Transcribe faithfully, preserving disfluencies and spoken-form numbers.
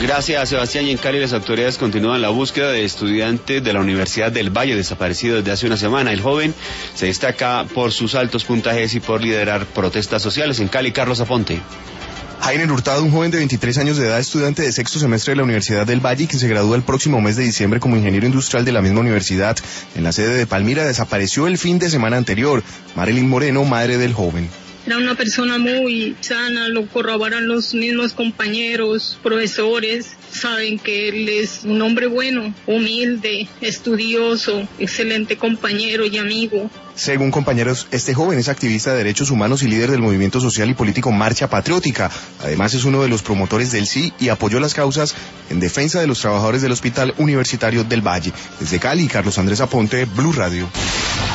Gracias, Sebastián. Y en Cali las autoridades continúan la búsqueda de estudiantes de la Universidad del Valle desaparecido desde hace una semana. El joven se destaca por sus altos puntajes y por liderar protestas sociales. En Cali, Carlos Aponte. Jainer Hurtado, un joven de veintitrés años de edad, estudiante de sexto semestre de la Universidad del Valle, que se gradúa el próximo mes de diciembre como ingeniero industrial de la misma universidad en la sede de Palmira, desapareció el fin de semana anterior. Marilyn Moreno, madre del joven. Era una persona muy sana, lo corroboran los mismos compañeros, profesores, saben que él es un hombre bueno, humilde, estudioso, excelente compañero y amigo. Según compañeros, este joven es activista de derechos humanos y líder del movimiento social y político Marcha Patriótica. Además es uno de los promotores del sí y apoyó las causas en defensa de los trabajadores del Hospital Universitario del Valle. Desde Cali, Carlos Andrés Aponte, Blue Radio.